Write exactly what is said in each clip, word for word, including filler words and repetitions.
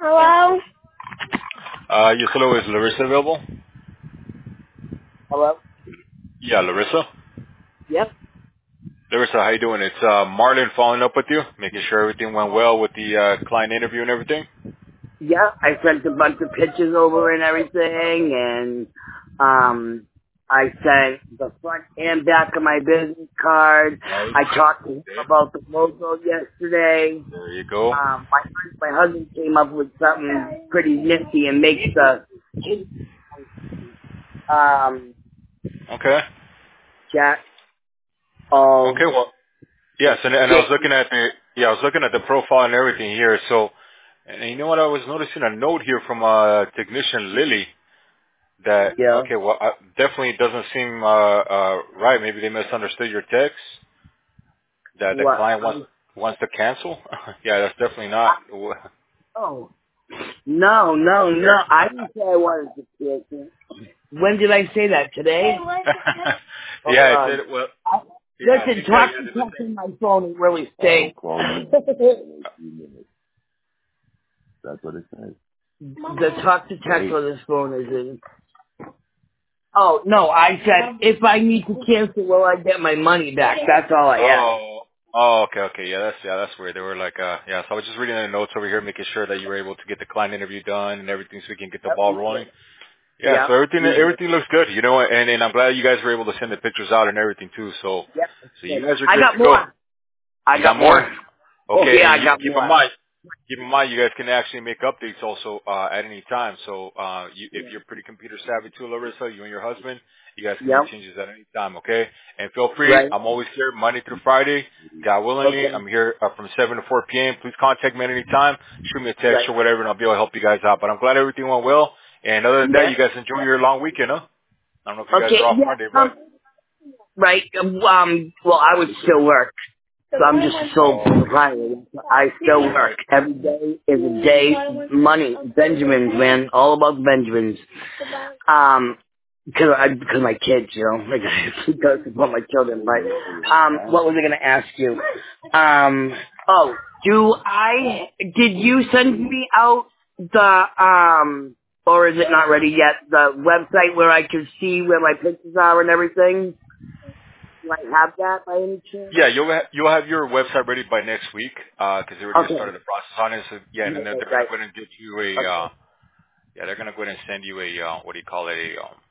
Hello? Uh, yes, hello. Is Larissa available? Hello? Yeah, Larissa. Yep. Larissa, how you doing? It's uh, Marlon following up with you, making sure everything went well with the uh, client interview and everything. Yeah, I sent a bunch of pictures over and everything, and um, I sent the front and back of my business card. Nice. I talked to him Okay. about the logo yesterday. There you go. Um, my my husband came up with something pretty nifty and makes the um Okay. chat all Okay. Well, yes, and, and I was shit. looking at the yeah, I was looking at the profile and everything here. So, and you know what? I was noticing a note here from uh, technician Lily that Yeah. okay, well, uh, definitely doesn't seem uh, uh, right. Maybe they misunderstood your text. That the What? client wants Um, wants to cancel. Yeah, that's definitely I, not. oh no, no, no! I didn't say I wanted to cancel. When did I say that? Today? Hold Yeah, it said, on. well, I, yeah, I listen, think that, talk yeah, to they're the text same. in my phone and really stay. I'll call you in a few minutes. That's what it says. The talk to text Wait. on this phone is in. Oh, no, I said, if I need to cancel, will I get my money back? That's all I asked. Oh, oh, okay, okay, yeah, that's, yeah, that's weird. They were like, uh, yeah, so I was just reading the notes over here, making sure that you were able to get the client interview done and everything so we can get the Yep, ball we rolling. did. Yeah, so Yep, everything, we did. everything looks good, you know, and, and I'm glad you guys were able to send the pictures out and everything too, so, Yep, it's so you good. guys are I good got to go. more. I You got got more? more. Oh, Okay, yeah, and I you got keep in more. mind, keep in mind, you guys can actually make updates also uh, at any time. So uh, you, if you're pretty computer savvy too, Larissa, you and your husband, you guys can make Yep, changes at any time. Okay, and feel free. right. I'm always here Monday through Friday. God willingly, Okay, I'm here uh, from seven to four p.m. Please contact me at any time. Shoot me a text right. or whatever, and I'll be able to help you guys out. But I'm glad everything went well. And other than that, Yeah. you guys enjoy your long weekend, huh? I don't know if you guys Okay, are off yeah, Monday, but um, right. Um, well, I would still work. So I'm just a sole proprietor. I still work. Every day is a day. Money. Benjamins, man. All about the Benjamins. Um, because I, because my kids, you know, like I gotta support my children. But um, what was I gonna ask you? Um, oh, do I? Did you send me out the um, or is it not ready yet? The website where I can see where my pictures are and everything. Do I have that by any chance? yeah, you'll ha- you'll have your website ready by next week because they already Okay. started the process on it. So yeah, and then they're, Right, they're gonna right. go ahead and get you a uh, Okay. yeah, they're gonna go ahead and send you a uh, what do you call it a um,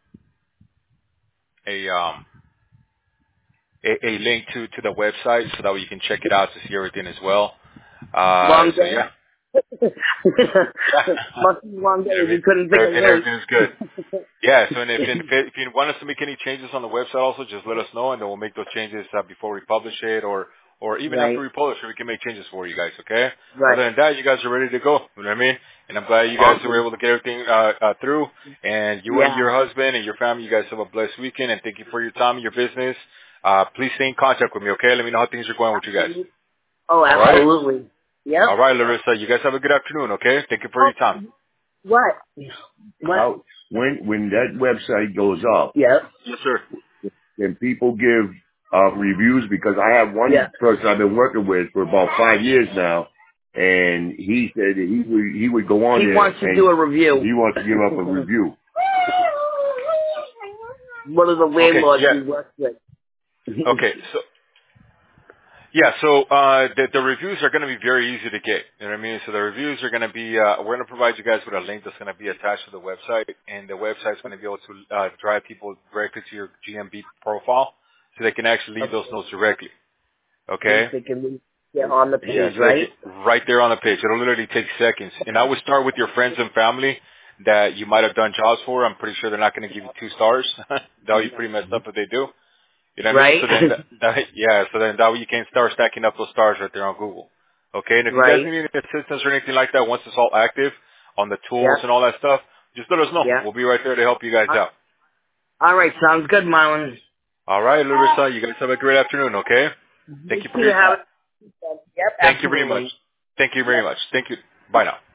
a um a, a link to to the website so that way you can check it out to see everything as well. Uh, Long so day? yeah, yeah, Must be long and, days. every, You couldn't think of and late. everything is good. Yeah, so and if, and if, if you want us to make any changes on the website also, just let us know and then we'll make those changes uh, before we publish it or, or even after Right. we publish it, we can make changes for you guys, okay? Right. Other than that, you guys are ready to go, you know what I mean? And I'm glad you guys were Awesome. able to get everything, uh, uh, through and you and Yeah. your husband and your family, you guys have a blessed weekend and thank you for your time and your business. Uh, please stay in contact with me, okay? Let me know how things are going with you guys. Absolutely. Oh, Alright? absolutely. Yep. Alright, Larissa, you guys have a good afternoon, okay? Thank you for Oh, your time. what? What? How, when when that website goes up, Yep. Yes, sir. can people give uh, reviews? Because I have Yeah. one person I've been working with for about five years now, and he said that he would he would go on He there wants to do and a review. he wants to give up a review. One of the Okay, landlords yeah. we work with. Okay, so yeah, so uh, the, the reviews are going to be very easy to get. You know what I mean? So the reviews are going to be, uh, we're going to provide you guys with a link that's going to be attached to the website, and the website's going to be able to uh, drive people directly to your G M B profile, so they can actually leave those Okay. notes directly. They, Okay? they can get on the Yeah, page, so they right? can, right there on the page. It'll literally take seconds. And I would start with your friends and family that you might have done jobs for. I'm pretty sure they're not going to give you two stars. That would be pretty messed up if they do. You know what I mean? Right? So then, that, that, yeah, so then that way you can start stacking up those stars right there on Google. Okay, and if you guys right? need any assistance or anything like that, once it's all active on the tools Yeah. and all that stuff, just let us know. Yeah. We'll be right there to help you guys Uh, out. all right, sounds good, Marlon. All right, Larissa, you guys have a great afternoon, okay? You Thank you for two your have time. it. Yep, Thank you very much. absolutely. Thank you very Yep. much. Thank you. Bye now.